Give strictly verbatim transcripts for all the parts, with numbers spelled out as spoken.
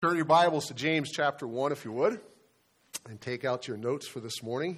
Turn your Bibles to James chapter one, if you would, and take out your notes for this morning.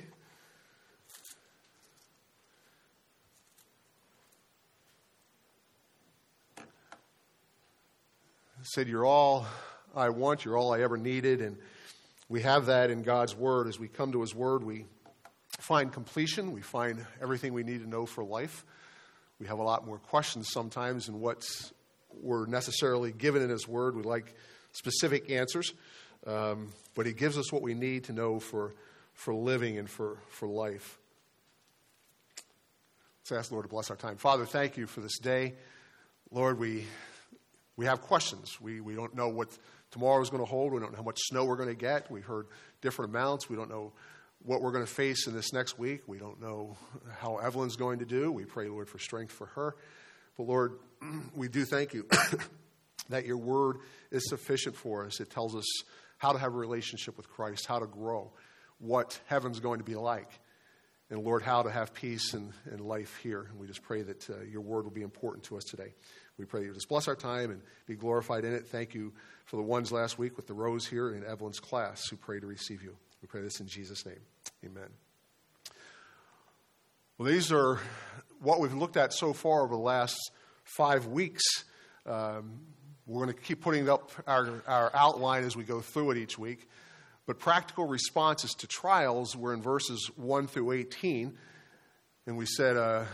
I said, you're all I want, you're all I ever needed, and we have that in God's Word. As we come to His Word, we find completion, we find everything we need to know for life. We have a lot more questions sometimes than what we're necessarily given in His Word. We like specific answers, um, but He gives us what we need to know for for living and for, for life. Let's ask the Lord to bless our time. Father, thank you for this day. Lord, we we have questions. We we don't know what tomorrow is going to hold. We don't know how much snow we're going to get. We heard different amounts. We don't know what we're going to face in this next week. We don't know how Evelyn's going to do. We pray, Lord, for strength for her. But Lord, we do thank you that your word is sufficient for us. It tells us how to have a relationship with Christ, how to grow, what heaven's going to be like, and Lord, how to have peace and, and life here. And we just pray that uh, your word will be important to us today. We pray that you just bless our time and be glorified in it. Thank you for the ones last week with the Rose here in Evelyn's class who prayed to receive you. We pray this in Jesus' name. Amen. Well, these are what we've looked at so far over the last five weeks. Um, We're going to keep putting up our, our outline as we go through it each week. But practical responses to trials were in verses one through eighteen. And we said uh,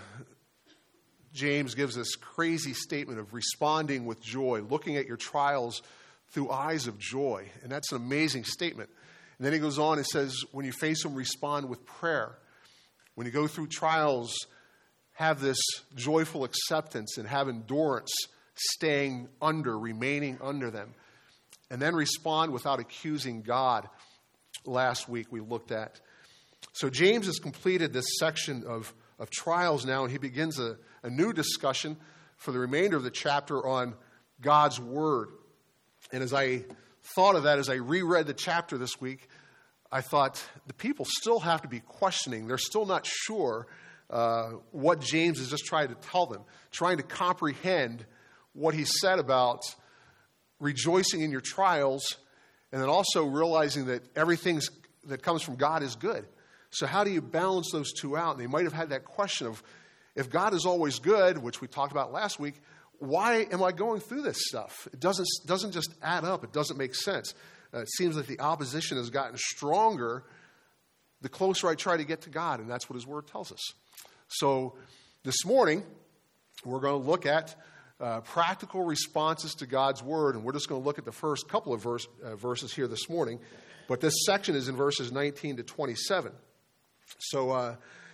James gives this crazy statement of responding with joy, looking at your trials through eyes of joy. And that's an amazing statement. And then he goes on and says, when you face them, respond with prayer. When you go through trials, have this joyful acceptance and have endurance, staying under, remaining under them. And then respond without accusing God. Last week we looked at. So James has completed this section of, of trials now, and he begins a, a new discussion for the remainder of the chapter on God's Word. And as I thought of that, as I reread the chapter this week, I thought the people still have to be questioning. They're still not sure uh, what James is just trying to tell them, trying to comprehend what he said about rejoicing in your trials, and then also realizing that everything that comes from God is good. So how do you balance those two out? And they might have had that question of, if God is always good, which we talked about last week, why am I going through this stuff? It doesn't, doesn't just add up. It doesn't make sense. Uh, it seems like the opposition has gotten stronger the closer I try to get to God, and that's what his word tells us. So this morning, we're going to look at Uh, practical responses to God's Word, and we're just going to look at the first couple of verse, uh, verses here this morning. But this section is in verses nineteen to twenty-seven. So uh,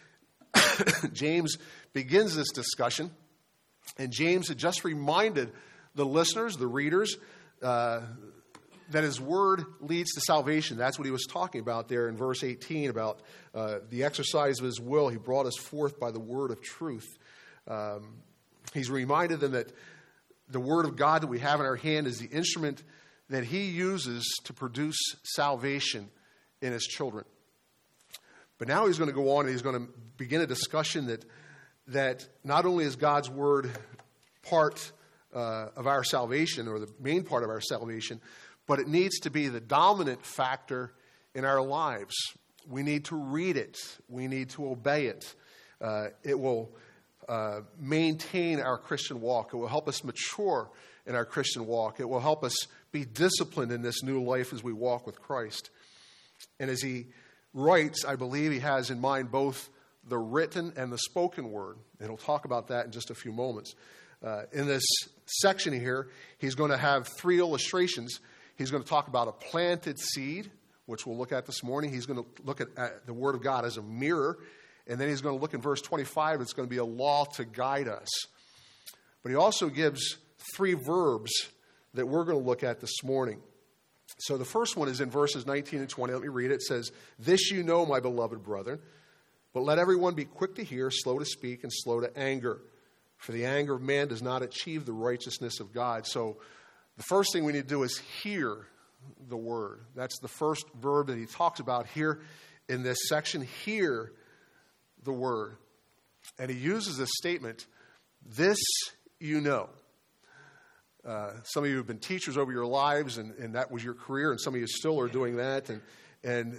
James begins this discussion, and James had just reminded the listeners, the readers, uh, that his Word leads to salvation. That's what he was talking about there in verse eighteen, about uh, the exercise of his will. He brought us forth by the word of truth. Um He's reminded them that the Word of God that we have in our hand is the instrument that he uses to produce salvation in his children. But now he's going to go on and he's going to begin a discussion that that not only is God's Word part uh, of our salvation, or the main part of our salvation, but it needs to be the dominant factor in our lives. We need to read it. We need to obey it. Uh, it will Uh, maintain our Christian walk. It will help us mature in our Christian walk. It will help us be disciplined in this new life as we walk with Christ. And as he writes, I believe he has in mind both the written and the spoken word. And he'll talk about that in just a few moments. Uh, in this section here, he's going to have three illustrations. He's going to talk about a planted seed, which we'll look at this morning. He's going to look at, at the Word of God as a mirror. And then he's going to look in verse twenty-five. It's going to be a law to guide us. But he also gives three verbs that we're going to look at this morning. So the first one is in verses nineteen and twenty. Let me read it. It says, "This you know, my beloved brethren, but let everyone be quick to hear, slow to speak, and slow to anger. For the anger of man does not achieve the righteousness of God." So the first thing we need to do is hear the word. That's the first verb that he talks about here in this section. Hear the word. And he uses this statement, "This you know." Uh, some of you have been teachers over your lives, and, and that was your career, and some of you still are doing that. And, and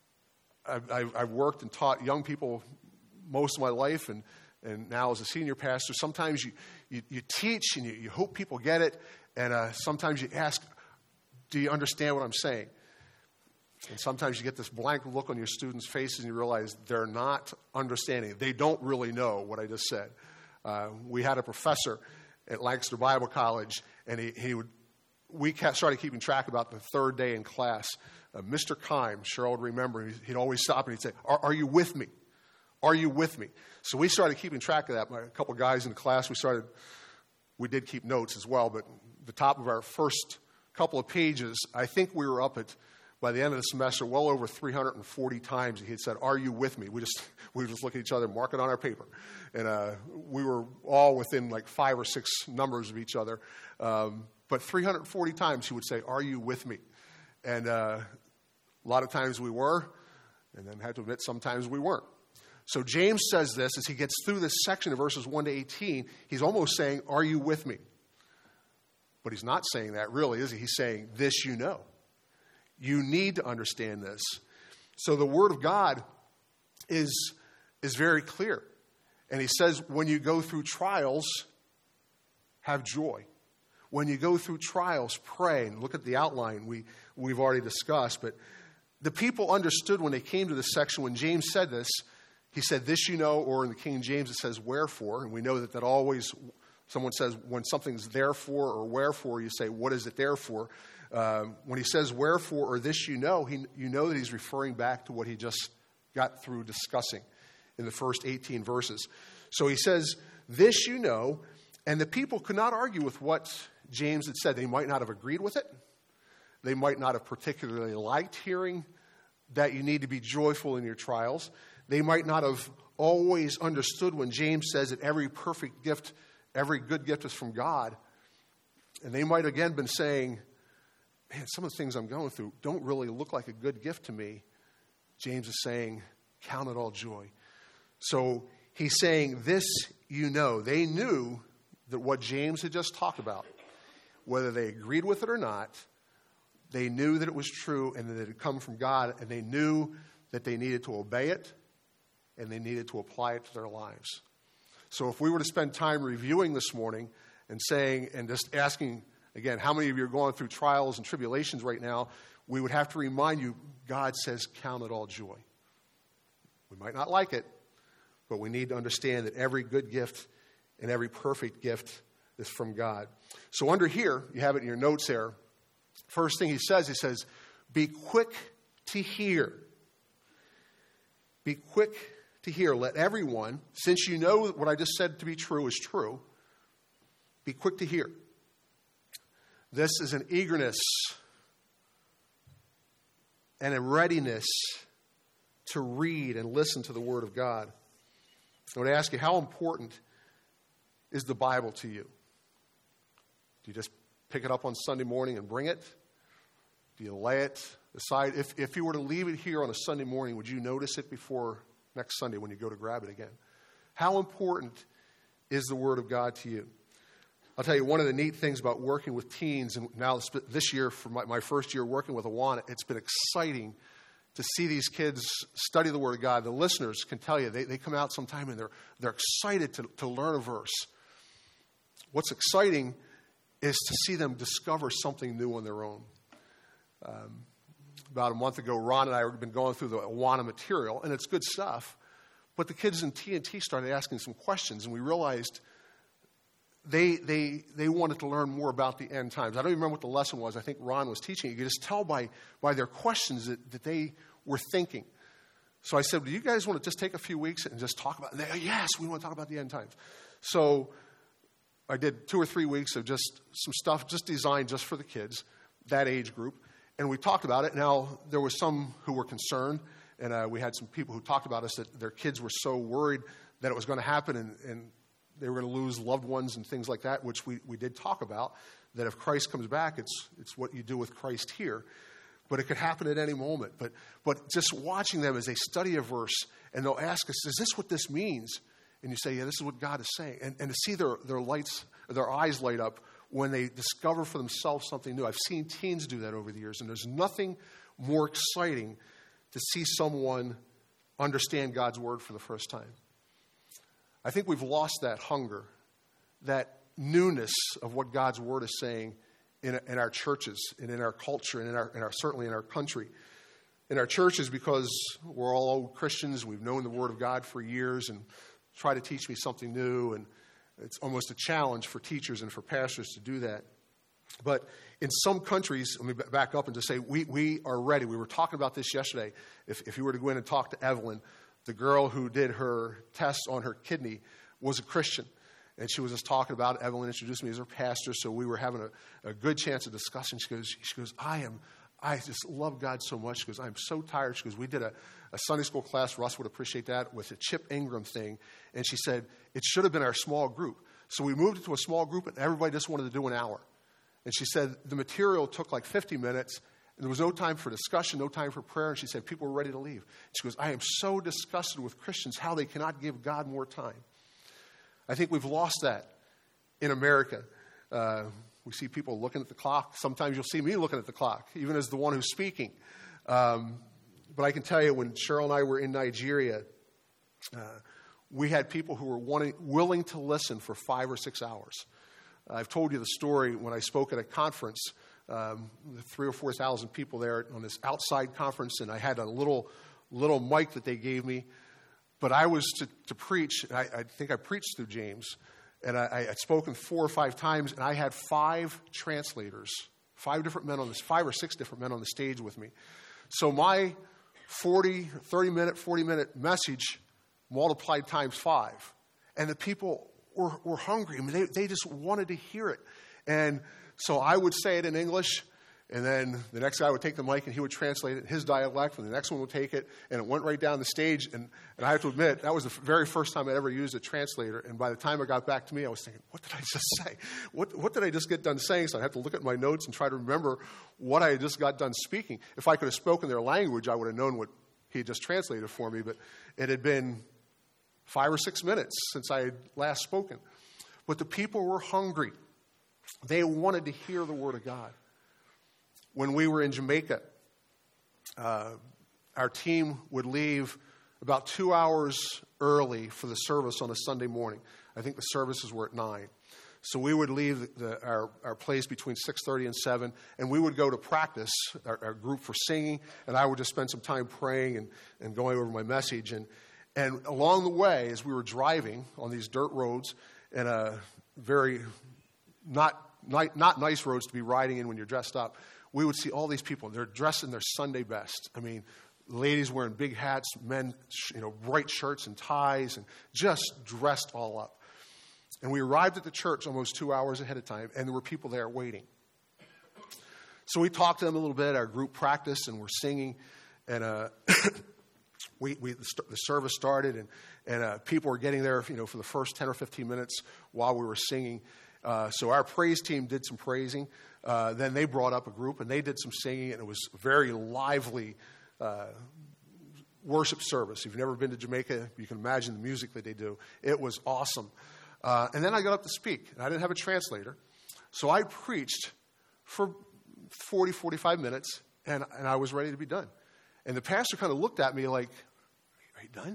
I've, I've, I've worked and taught young people most of my life, and, and now as a senior pastor, sometimes you, you, you teach and you, you hope people get it, and uh, sometimes you ask, do you understand what I'm saying? And sometimes you get this blank look on your students' faces and you realize they're not understanding. They don't really know what I just said. Uh, we had a professor at Lancaster Bible College, and he, he would, we started keeping track about the third day in class. Uh, Mister Kime, Cheryl would remember, he'd always stop and he'd say, are, are you with me? Are you with me? So we started keeping track of that. My, a couple guys in the class, we started, we did keep notes as well, but the top of our first couple of pages, I think we were up at, by the end of the semester, well over three hundred forty times he had said, are you with me? We just we would just look at each other, mark it on our paper. And uh, we were all within like five or six numbers of each other. Um, but three hundred forty times he would say, are you with me? And uh, a lot of times we were, and then I had to admit sometimes we weren't. So James says this as he gets through this section of verses one to eighteen. He's almost saying, are you with me? But he's not saying that really, is he? He's saying, this you know. You need to understand this. So the Word of God is, is very clear. And he says, when you go through trials, have joy. When you go through trials, pray. And look at the outline we, we've already discussed. But the people understood when they came to this section, when James said this, he said, this you know, or in the King James it says, wherefore. And we know that that always, someone says, when something's therefore or wherefore, you say, what is it there for? Um, when he says wherefore or this you know, he, you know that he's referring back to what he just got through discussing in the first eighteen verses. So he says, this you know, and the people could not argue with what James had said. They might not have agreed with it. They might not have particularly liked hearing that you need to be joyful in your trials. They might not have always understood when James says that every perfect gift, every good gift is from God. And they might again been saying, man, some of the things I'm going through don't really look like a good gift to me. James is saying, count it all joy. So he's saying, this you know. They knew that what James had just talked about, whether they agreed with it or not, they knew that it was true and that it had come from God, and they knew that they needed to obey it and they needed to apply it to their lives. So if we were to spend time reviewing this morning and saying, and just asking, again, how many of you are going through trials and tribulations right now? We would have to remind you, God says, count it all joy. We might not like it, but we need to understand that every good gift and every perfect gift is from God. So under here, you have it in your notes there. First thing he says, he says, be quick to hear. Be quick to hear. Let everyone, since you know what I just said to be true is true, be quick to hear. This is an eagerness and a readiness to read and listen to the Word of God. I would ask you, how important is the Bible to you? Do you just pick it up on Sunday morning and bring it? Do you lay it aside? If, if you were to leave it here on a Sunday morning, would you notice it before next Sunday when you go to grab it again? How important is the Word of God to you? I'll tell you, one of the neat things about working with teens, and now this year, for my, my first year working with Awana, it's been exciting to see these kids study the Word of God. The listeners can tell you, they, they come out sometime and they're, they're excited to, to learn a verse. What's exciting is to see them discover something new on their own. Um, about a month ago, Ron and I have been going through the Awana material, and it's good stuff. But the kids in T N T started asking some questions, and we realized They they they wanted to learn more about the end times. I don't even remember what the lesson was. I think Ron was teaching. You could just tell by, by their questions that, that they were thinking. So I said, do you guys want to just take a few weeks and just talk about it? And they, yes, we want to talk about the end times. So I did two or three weeks of just some stuff just designed just for the kids, that age group. And we talked about it. Now, there were some who were concerned, and uh, we had some people who talked about us that their kids were so worried that it was going to happen, and, and they were going to lose loved ones and things like that, which we, we did talk about, that if Christ comes back, it's it's what you do with Christ here. But it could happen at any moment. But but just watching them as they study a verse, and they'll ask us, is this what this means? And you say, yeah, this is what God is saying. And, and to see their, their lights, their eyes light up when they discover for themselves something new. I've seen teens do that over the years, and there's nothing more exciting to see someone understand God's word for the first time. I think we've lost that hunger, that newness of what God's word is saying in, in our churches and in our culture and in our, in our certainly in our country. In our churches, because we're all old Christians, we've known the word of God for years, and try to teach me something new, and it's almost a challenge for teachers and for pastors to do that. But in some countries, let me back up and just say, we, we are ready. We were talking about this yesterday. If, if you were to go in and talk to Evelyn, the girl who did her test on her kidney was a Christian. And she was just talking about it. Evelyn introduced me as her pastor, so we were having a, a good chance of discussing. She goes, she goes, I am, I just love God so much. She goes, I'm so tired. She goes, we did a, a Sunday school class, Russ would appreciate that, with a Chip Ingram thing. And she said, it should have been our small group. So we moved it to a small group, and everybody just wanted to do an hour. And she said the material took like fifty minutes, and there was no time for discussion, no time for prayer. And she said people were ready to leave. She goes, I am so disgusted with Christians, how they cannot give God more time. I think we've lost that in America. Uh, we see people looking at the clock. Sometimes you'll see me looking at the clock, even as the one who's speaking. Um, but I can tell you, when Cheryl and I were in Nigeria, uh, we had people who were wanting, willing to listen for five or six hours. I've told you the story when I spoke at a conference, um, three or four thousand people there on this outside conference, and I had a little little mic that they gave me. But I was to, to preach, and I, I think I preached through James, and I, I had spoken four or five times, and I had five translators, five different men on this, five or six different men on the stage with me. So my forty, thirty minute, forty minute message multiplied times five, and the people were, were hungry. I mean, they, they just wanted to hear it. And so I would say it in English, and then the next guy would take the mic and he would translate it in his dialect, and the next one would take it, and it went right down the stage. And, and I have to admit, that was the very first time I'd ever used a translator. And by the time it got back to me, I was thinking, what did I just say? What, what did I just get done saying? So I had to look at my notes and try to remember what I had just got done speaking. If I could have spoken their language, I would have known what he had just translated for me, but it had been five or six minutes since I had last spoken. But the people were hungry. They wanted to hear the word of God. When we were in Jamaica, uh, our team would leave about two hours early for the service on a Sunday morning. I think the services were at nine. So we would leave the, the, our, our place between six thirty and seven, and we would go to practice, our, our group for singing, and I would just spend some time praying and, and going over my message. And, and along the way, as we were driving on these dirt roads, and a very not, not, not nice roads to be riding in when you're dressed up, we would see all these people. They're dressed in their Sunday best. I mean, ladies wearing big hats, men, you know, bright shirts and ties, and just dressed all up. And we arrived at the church almost two hours ahead of time, and there were people there waiting. So we talked to them a little bit. Our group practiced, and we're singing, and uh, we, we the service started, and and uh, people were getting there, you know, for the first ten or fifteen minutes while we were singing. Uh, so our praise team did some praising. Uh, then they brought up a group, and they did some singing, and it was a very lively uh, worship service. If you've never been to Jamaica, you can imagine the music that they do. It was awesome. Uh, and then I got up to speak, and I didn't have a translator. So I preached for forty, forty-five minutes, and, and I was ready to be done. And the pastor kind of looked at me like, are you done?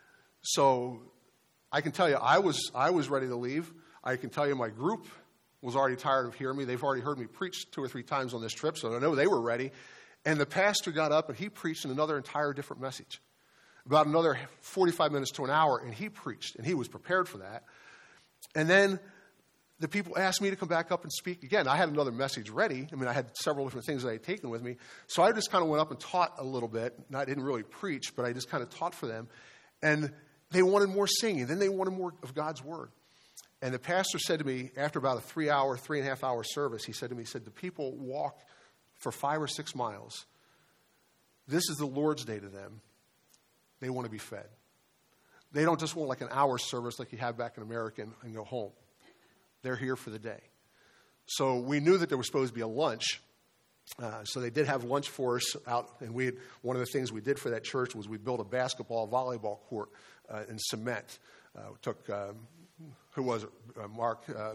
So I can tell you, I was I was ready to leave. I can tell you my group was already tired of hearing me. They've already heard me preach two or three times on this trip, so I know they were ready. And the pastor got up, and he preached in another entire different message. About another forty-five minutes to an hour, and he preached, and he was prepared for that. And then the people asked me to come back up and speak again. I had another message ready. I mean, I had several different things that I had taken with me. So I just kind of went up and taught a little bit. I didn't really preach, but I just kind of taught for them. And they wanted more singing. Then they wanted more of God's word. And the pastor said to me, after about a three-hour, three-and-a-half-hour service, he said to me, he said, the people walk for five or six miles. This is the Lord's Day to them. They want to be fed. They don't just want like an hour service like you have back in America and, and go home. They're here for the day. So we knew that there was supposed to be a lunch. Uh, so they did have lunch for us out. And we had, one of the things we did for that church was we built a basketball, volleyball court uh, in cement. Uh, we took... Um, Who was it? Uh, Mark, um,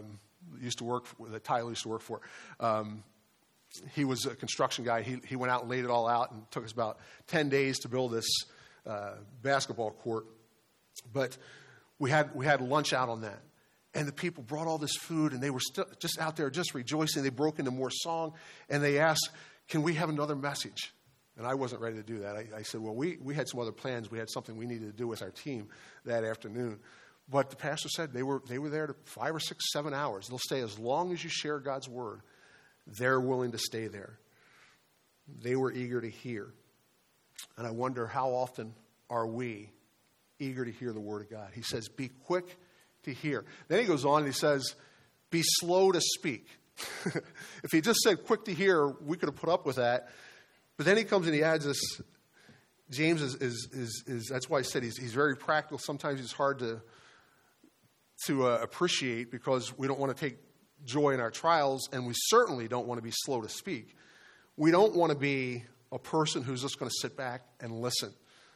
used to work for, that Tyler used to work for. Um, he was a construction guy. He he went out and laid it all out, and it took us about ten days to build this uh, basketball court. But we had we had lunch out on that. And the people brought all this food, and they were still just out there just rejoicing. They broke into more song, and they asked, can we have another message? And I wasn't ready to do that. I, I said, well, we, we had some other plans. We had something we needed to do with our team that afternoon. But the pastor said they were they were there to five or six, seven hours. They'll stay as long as you share God's word. They're willing to stay there. They were eager to hear. And I wonder, how often are we eager to hear the word of God? He says, be quick to hear. Then he goes on and he says, be slow to speak. If he just said quick to hear, we could have put up with that. But then he comes and he adds this. James is, is, is, is that's why I said he's, he's very practical. Sometimes he's hard to, to uh, appreciate because we don't want to take joy in our trials, and we certainly don't want to be slow to speak. We don't want to be a person who's just going to sit back and listen.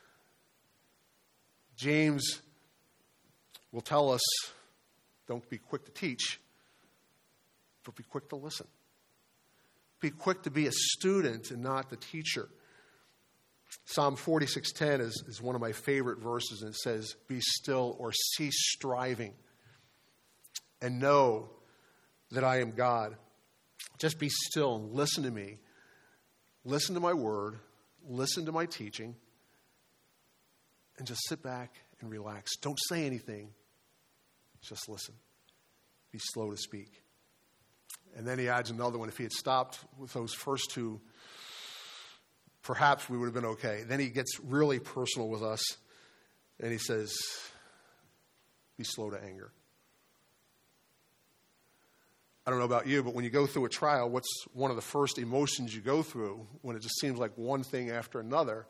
James will tell us, don't be quick to teach, but be quick to listen. Be quick to be a student and not the teacher. Psalm forty-six ten is, is one of my favorite verses, and it says, be still or cease striving and know that I am God. Just be still and listen to me. Listen to my word. Listen to my teaching. And just sit back and relax. Don't say anything. Just listen. Be slow to speak. And then he adds another one. If he had stopped with those first two, perhaps we would have been okay. Then he gets really personal with us, and he says, be slow to anger. I don't know about you, but when you go through a trial, what's one of the first emotions you go through when it just seems like one thing after another?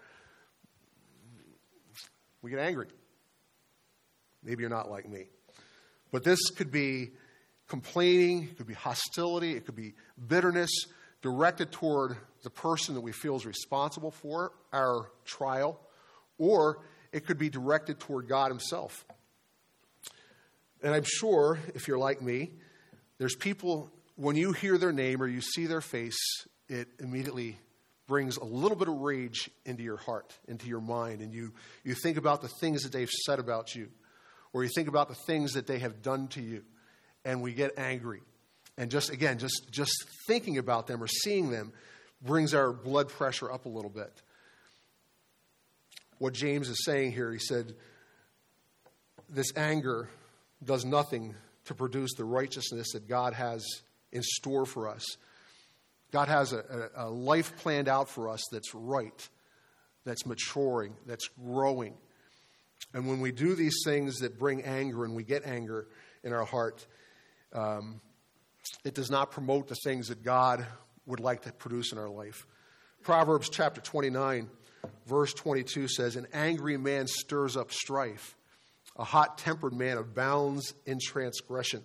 We get angry. Maybe you're not like me. But this could be complaining, it could be hostility, it could be bitterness directed toward the person that we feel is responsible for our trial, or it could be directed toward God himself. And I'm sure, if you're like me, there's people, when you hear their name or you see their face, it immediately brings a little bit of rage into your heart, into your mind, and you, you think about the things that they've said about you, or you think about the things that they have done to you, and we get angry. And just, again, just, just thinking about them or seeing them brings our blood pressure up a little bit. What James is saying here, he said, this anger does nothing to produce the righteousness that God has in store for us. God has a, a, a life planned out for us that's right, that's maturing, that's growing. And when we do these things that bring anger and we get anger in our heart, um, it does not promote the things that God would like to produce in our life. Proverbs chapter twenty-nine, verse twenty-two says, an angry man stirs up strife. A hot-tempered man abounds in transgression.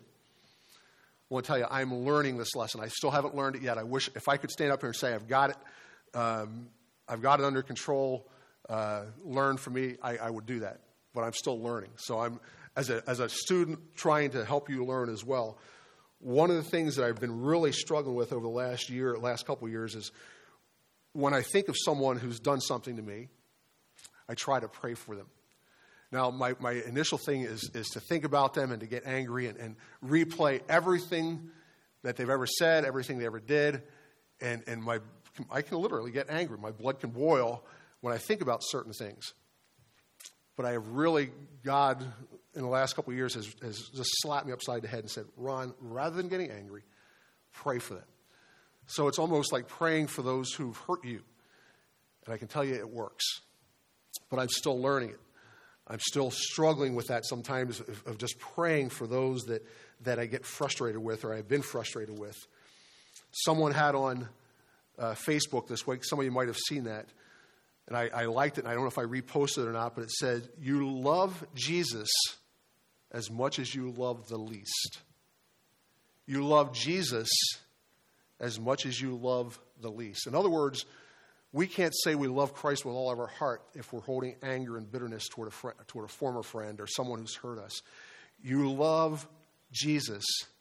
I want to tell you, I'm learning this lesson. I still haven't learned it yet. I wish if I could stand up here and say, I've got it, um, I've got it under control, uh, learn from me, I, I would do that. But I'm still learning. So I'm, as a, as a student, trying to help you learn as well. One of the things that I've been really struggling with over the last year, last couple of years, is when I think of someone who's done something to me, I try to pray for them. Now, my, my initial thing is, is to think about them and to get angry and, and replay everything that they've ever said, everything they ever did, and, and my I can literally get angry. My blood can boil when I think about certain things. But I have really, God, in the last couple of years, has, has just slapped me upside the head and said, Ron, rather than getting angry, pray for them. So it's almost like praying for those who've hurt you. And I can tell you it works. But I'm still learning it. I'm still struggling with that sometimes of, of just praying for those that, that I get frustrated with or I've been frustrated with. Someone had on uh, Facebook this week, some of you might have seen that, and I, I liked it, and I don't know if I reposted it or not, but it said, you love Jesus as much as you love the least. You love Jesus as much as you love the least. In other words, we can't say we love Christ with all of our heart if we're holding anger and bitterness toward a, friend, toward a former friend or someone who's hurt us. You love Jesus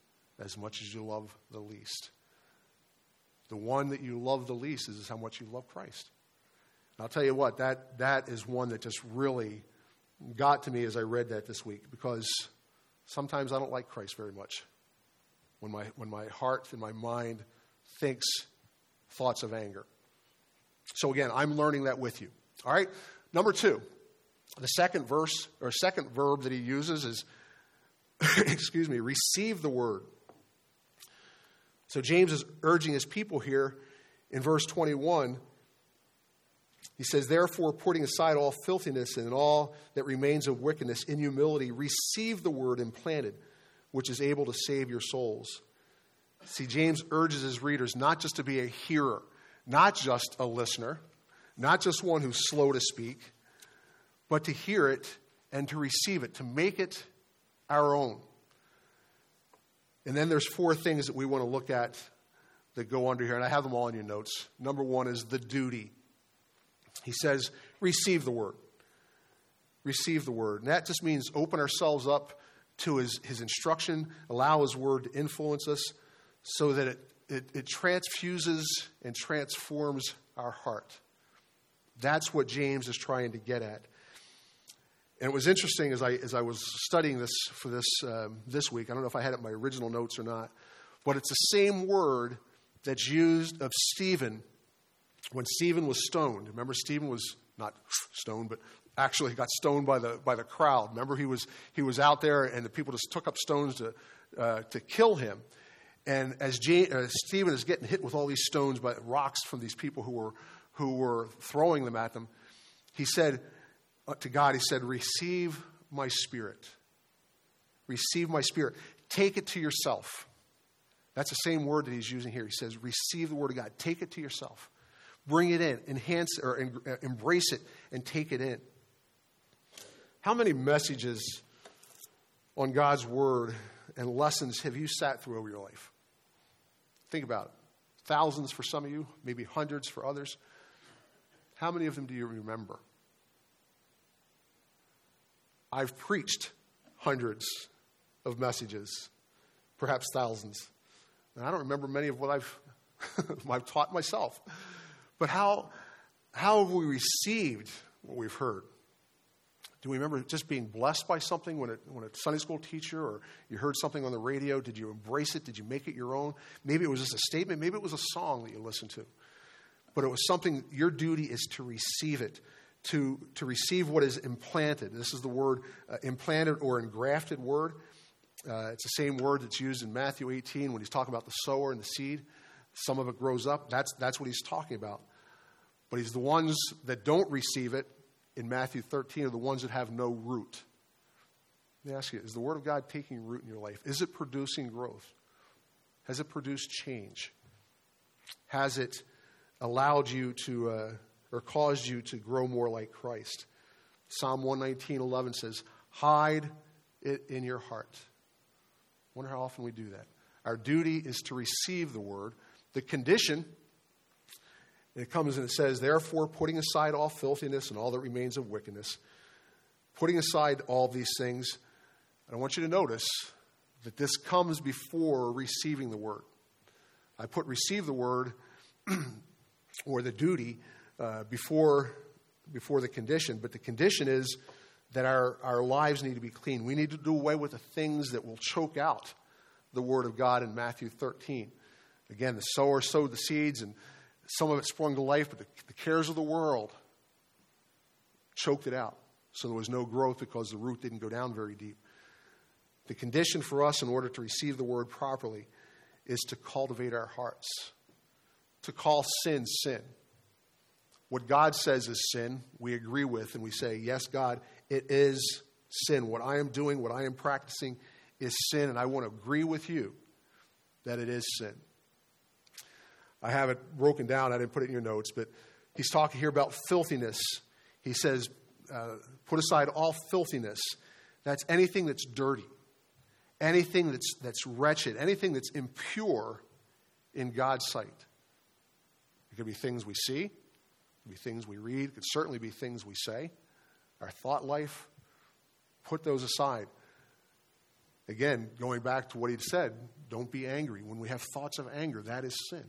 as much as you love the least. The one that you love the least is how much you love Christ. And I'll tell you what, that that is one that just really got to me as I read that this week, because sometimes I don't like Christ very much. When my when my heart and my mind thinks thoughts of anger. So again, I'm learning that with you. All right? Number two, the second verse or second verb that he uses is, excuse me, receive the word. So James is urging his people here in verse twenty-one. He says, therefore, putting aside all filthiness and all that remains of wickedness, in humility, receive the word implanted, which is able to save your souls. See, James urges his readers not just to be a hearer, not just a listener, not just one who's slow to speak, but to hear it and to receive it, to make it our own. And then there's four things that we want to look at that go under here, and I have them all in your notes. Number one is the duty. He says, receive the word. Receive the word. And that just means open ourselves up to his, his instruction, allow his word to influence us so that it, it, it transfuses and transforms our heart. That's what James is trying to get at. And it was interesting as I as I was studying this for this um, this week. I don't know if I had it in my original notes or not, but it's the same word that's used of Stephen when Stephen was stoned. Remember, Stephen was not stoned, but actually got stoned by the by the crowd. Remember, he was he was out there, and the people just took up stones to uh, to kill him. And as J- uh, Stephen is getting hit with all these stones by rocks from these people who were who were throwing them at them, he said to God, he said, receive my spirit. Receive my spirit. Take it to yourself. That's the same word that he's using here. He says, receive the word of God. Take it to yourself. Bring it in. Enhance or en- embrace it and take it in. How many messages on God's word and lessons have you sat through over your life? Think about it. Thousands for some of you, maybe hundreds for others. How many of them do you remember? I've preached hundreds of messages, perhaps thousands. And I don't remember many of what I've, I've taught myself. But how, how have we received what we've heard? Do we remember just being blessed by something when, it, when a Sunday school teacher or you heard something on the radio? Did you embrace it? Did you make it your own? Maybe it was just a statement. Maybe it was a song that you listened to. But it was something, your duty is to receive it. To, to receive what is implanted. This is the word uh, implanted or engrafted word. Uh, it's the same word that's used in Matthew eighteen when he's talking about the sower and the seed. Some of it grows up. That's, that's what he's talking about. But he's the ones that don't receive it in Matthew thirteen are the ones that have no root. Let me ask you, is the word of God taking root in your life? Is it producing growth? Has it produced change? Has it allowed you to... Uh, or caused you to grow more like Christ? Psalm one nineteen eleven says, hide it in your heart. I wonder how often we do that. Our duty is to receive the word. The condition, it comes and it says, therefore, putting aside all filthiness and all that remains of wickedness, putting aside all these things, and I want you to notice that this comes before receiving the word. I put receive the word or the duty Uh, before before the condition. But the condition is that our, our lives need to be clean. We need to do away with the things that will choke out the word of God in Matthew thirteen. Again, the sower sowed the seeds, and some of it sprung to life, but the, the cares of the world choked it out. So there was no growth because the root didn't go down very deep. The condition for us in order to receive the word properly is to cultivate our hearts, to call sin, sin. What God says is sin, we agree with, and we say, yes, God, it is sin. What I am doing, what I am practicing is sin, and I want to agree with you that it is sin. I have it broken down. I didn't put it in your notes, but he's talking here about filthiness. He says, uh, put aside all filthiness. That's anything that's dirty, anything that's, that's wretched, anything that's impure in God's sight. It could be things we see. It could be things we read. It could certainly be things we say. Our thought life, put those aside. Again, going back to what he said, don't be angry. When we have thoughts of anger, that is sin.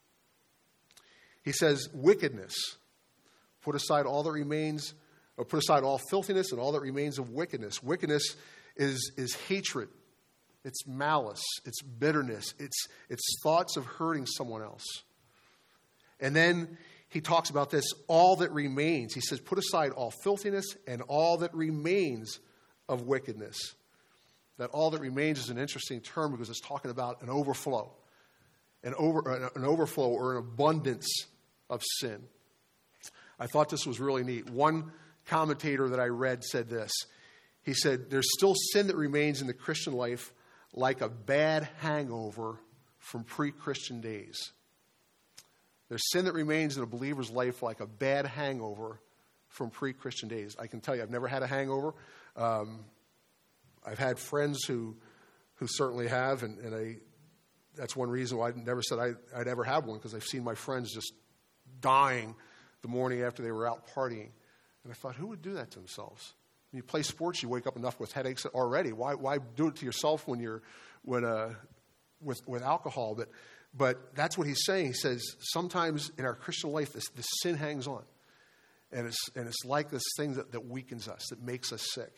He says, wickedness. Put aside all that remains, or put aside all filthiness and all that remains of wickedness. Wickedness is, is hatred. It's malice. It's bitterness. It's, it's thoughts of hurting someone else. And then he talks about this, all that remains. He says, put aside all filthiness and all that remains of wickedness. That all that remains is an interesting term because it's talking about an overflow. An, over, an overflow or an abundance of sin. I thought this was really neat. One commentator that I read said this. He said, there's still sin that remains in the Christian life like a bad hangover from pre-Christian days. There's sin that remains in a believer's life like a bad hangover from pre-Christian days. I can tell you, I've never had a hangover. Um, I've had friends who who certainly have, and, and I, that's one reason why I never said I, I'd ever have one, because I've seen my friends just dying the morning after they were out partying. And I thought, who would do that to themselves? When you play sports, you wake up enough with headaches already. Why why do it to yourself when you're when uh, with with alcohol? But but that's what he's saying. He says sometimes in our Christian life, this, this sin hangs on, and it's and it's like this thing that, that weakens us, that makes us sick,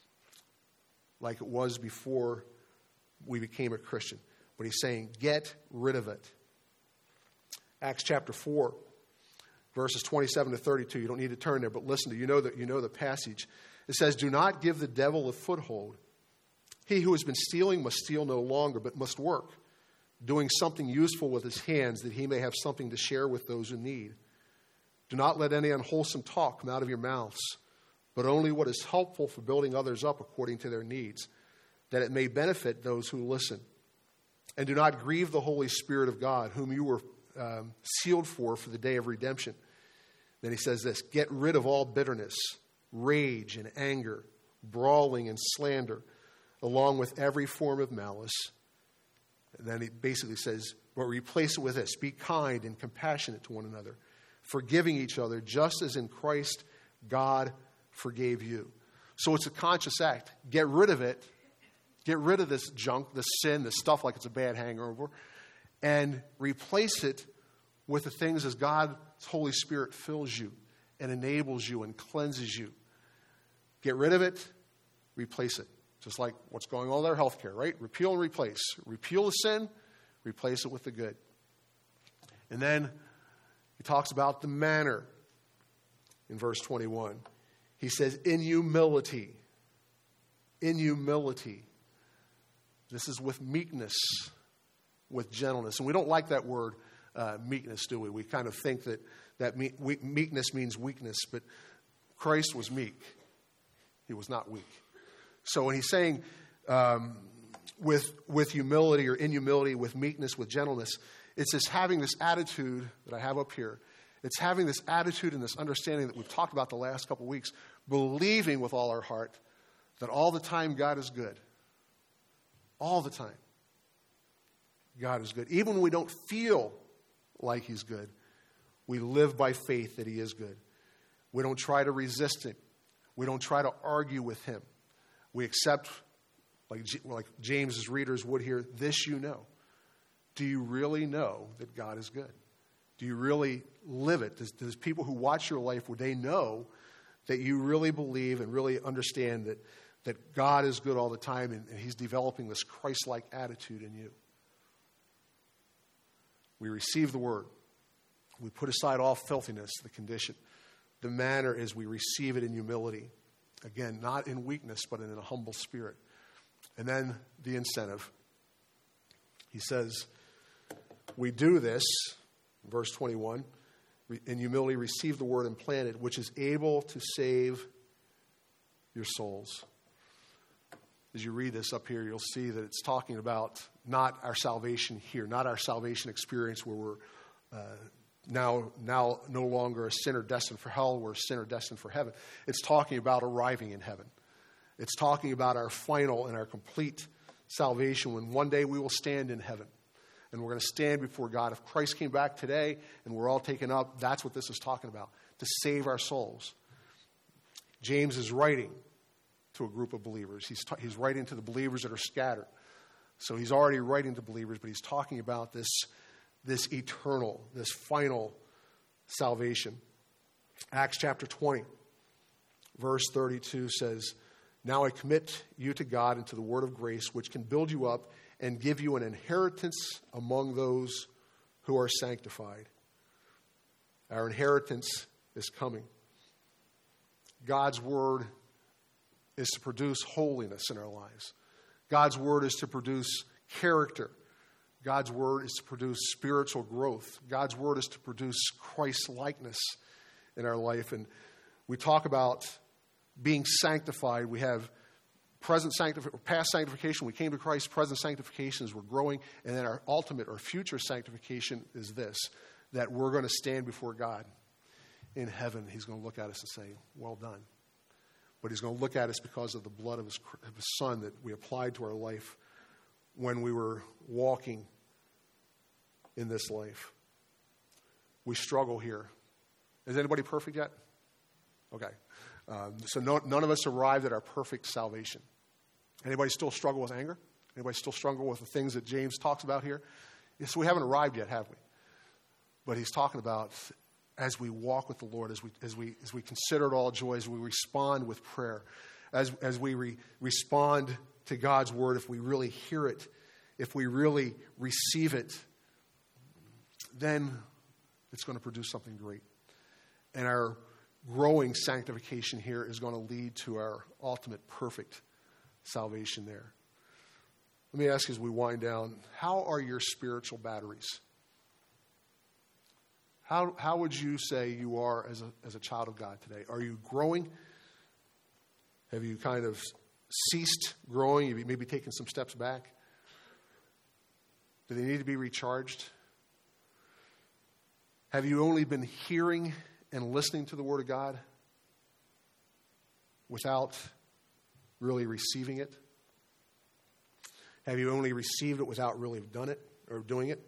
like it was before we became a Christian. But he's saying, get rid of it. Acts chapter four, verses twenty-seven to thirty-two. You don't need to turn there, but listen to you know that you know the passage. It says, do not give the devil a foothold. He who has been stealing must steal no longer, but must work, doing something useful with his hands, that he may have something to share with those who need. Do not let any unwholesome talk come out of your mouths, but only what is helpful for building others up according to their needs, that it may benefit those who listen. And do not grieve the Holy Spirit of God, whom you were um, sealed for for the day of redemption. Then he says this, get rid of all bitterness, rage and anger, brawling and slander, along with every form of malice. And then he basically says, but replace it with this, be kind and compassionate to one another, forgiving each other, just as in Christ God forgave you. So it's a conscious act. Get rid of it. Get rid of this junk, this sin, this stuff like it's a bad hangover, and replace it with the things as God's Holy Spirit fills you and enables you and cleanses you. Get rid of it, replace it. Just like what's going on with our health care, right? Repeal and replace. Repeal the sin, replace it with the good. And then he talks about the manner in verse twenty-one. He says, in humility. In humility. This is with meekness, with gentleness. And we don't like that word, uh, meekness, do we? We kind of think that, that me- we- meekness means weakness, but Christ was meek. He was not weak. So when he's saying um, with, with humility or in humility, with meekness, with gentleness, it's this having this attitude that I have up here. It's having this attitude and this understanding that we've talked about the last couple of weeks, believing with all our heart that all the time God is good. All the time. God is good. Even when we don't feel like he's good, we live by faith that he is good. We don't try to resist him. We don't try to argue with him. We accept, like, like James's readers would here, this you know. Do you really know that God is good? Do you really live it? Does, does people who watch your life, would they know that you really believe and really understand that, that God is good all the time and, and he's developing this Christ-like attitude in you? We receive the word. We put aside all filthiness, the condition. The manner is we receive it in humility. Again, not in weakness, but in a humble spirit. And then the incentive. He says, we do this, verse twenty-one, in humility receive the word implanted, which is able to save your souls. As you read this up here, you'll see that it's talking about not our salvation here, not our salvation experience where we're uh, now, now no longer a sinner destined for hell, we're a sinner destined for heaven. It's talking about arriving in heaven. It's talking about our final and our complete salvation when one day we will stand in heaven. And we're going to stand before God. If Christ came back today and we're all taken up, that's what this is talking about, to save our souls. James is writing to a group of believers. He's, ta- he's writing to the believers that are scattered. So he's already writing to believers, but he's talking about this, this eternal, this final salvation. Acts chapter twenty, verse thirty-two says, "Now I commit you to God and to the word of grace, which can build you up and give you an inheritance among those who are sanctified." Our inheritance is coming. God's word is to produce holiness in our lives. God's word is to produce character. God's word is to produce spiritual growth. God's word is to produce Christ-likeness in our life. And we talk about being sanctified. We have present sanctification, past sanctification. We came to Christ. Present sanctification is we're growing. And then our ultimate or future sanctification is this, that we're going to stand before God in heaven. He's going to look at us and say, "Well done." But he's going to look at us because of the blood of his, of his Son that we applied to our life when we were walking in this life. We struggle here. Is anybody perfect yet? Okay. Um, so no, none of us arrived at our perfect salvation. Anybody still struggle with anger? Anybody still struggle with the things that James talks about here? So we haven't arrived yet, have we? But he's talking about as we walk with the Lord, as we as we as we consider it all joy, as we respond with prayer, as as we re- respond to God's word, if we really hear it, if we really receive it, then it's going to produce something great. And our growing sanctification here is going to lead to our ultimate perfect salvation there. Let me ask you as we wind down, how are your spiritual batteries? How how would you say you are as a as a child of God today? Are you growing? Have you kind of ceased growing? Have you maybe taken some steps back? Do they need to be recharged? Have you only been hearing and listening to the Word of God without really receiving it? Have you only received it without really done it or doing it?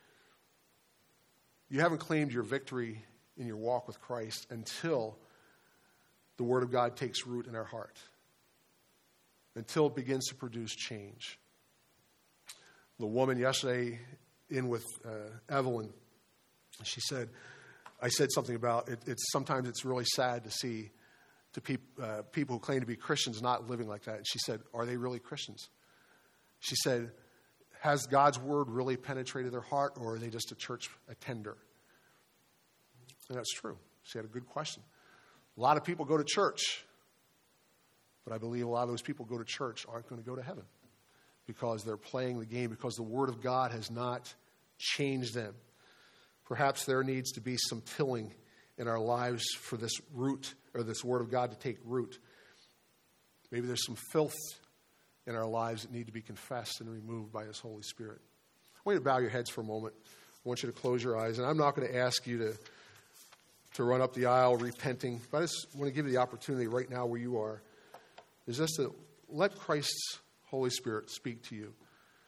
You haven't claimed your victory in your walk with Christ until the Word of God takes root in our heart, until it begins to produce change. The woman yesterday in with uh, Evelyn, she said, I said something about it, it's sometimes it's really sad to see to peop, uh, people who claim to be Christians not living like that. And she said, are they really Christians? She said, has God's word really penetrated their heart, or are they just a church attender? And that's true. She had a good question. A lot of people go to church, but I believe a lot of those people who go to church aren't going to go to heaven because they're playing the game, because the word of God has not changed them. Perhaps there needs to be some tilling in our lives for this root, or this word of God to take root. Maybe there's some filth in our lives that need to be confessed and removed by His Holy Spirit. I want you to bow your heads for a moment. I want you to close your eyes. And I'm not going to ask you to, to run up the aisle repenting, but I just want to give you the opportunity right now where you are, is just to let Christ's Holy Spirit speak to you.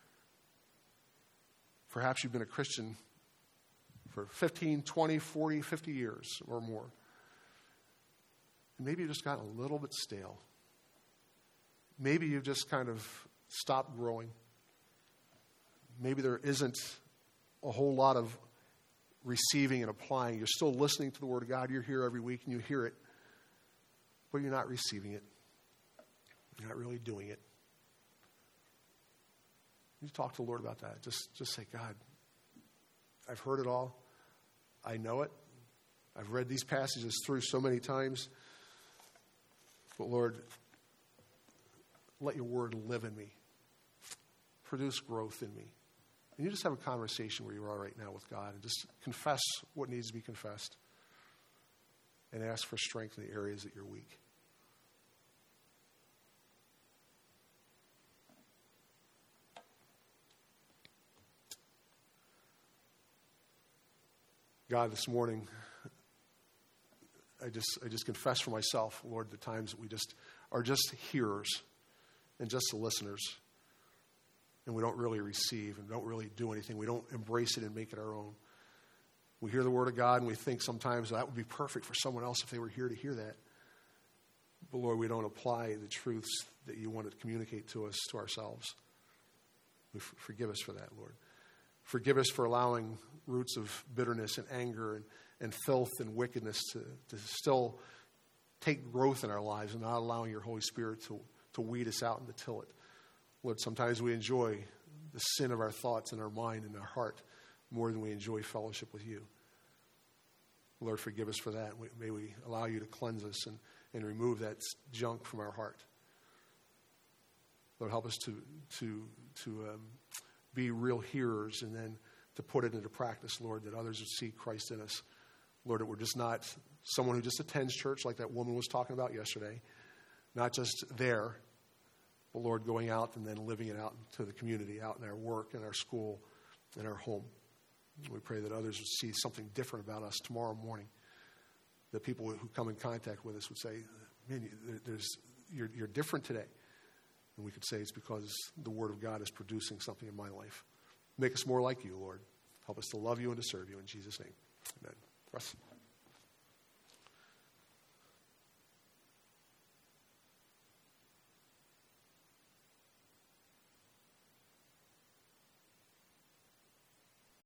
Perhaps you've been a Christian for fifteen, twenty, forty, fifty years or more. And maybe you've just gotten a little bit stale. Maybe you've just kind of stopped growing. Maybe there isn't a whole lot of receiving and applying. You're still listening to the Word of God. You're here every week and you hear it, but you're not receiving it. You're not really doing it. You talk to the Lord about that. Just, just say, God, I've heard it all. I know it. I've read these passages through so many times. But Lord, let your word live in me. Produce growth in me. And you just have a conversation where you are right now with God and just confess what needs to be confessed and ask for strength in the areas that you're weak. God, this morning, I just I just confess for myself, Lord, the times that we just are just hearers and just the listeners, and we don't really receive and don't really do anything. We don't embrace it and make it our own. We hear the Word of God and we think sometimes that would be perfect for someone else if they were here to hear that. but Lord, we don't apply the truths that you want to communicate to us, to ourselves. We f- forgive us for that, Lord. Forgive us for allowing roots of bitterness and anger and, and filth and wickedness to, to still take growth in our lives and not allowing your Holy Spirit to, to weed us out and to till it. Lord, sometimes we enjoy the sin of our thoughts and our mind and our heart more than we enjoy fellowship with you. Lord, forgive us for that. May we allow you to cleanse us and, and remove that junk from our heart. Lord, help us to to to um, be real hearers and then to put it into practice, Lord, that others would see Christ in us. Lord, that we're just not someone who just attends church like that woman was talking about yesterday, not just there, but Lord, going out and then living it out into the community, out in our work, in our school, in our home. We pray that others would see something different about us tomorrow morning. That people who come in contact with us would say, man, there's, you're, you're different today. And we could say it's because the Word of God is producing something in my life. Make us more like you, Lord. Help us to love you and to serve you. In Jesus' name, amen. Russ.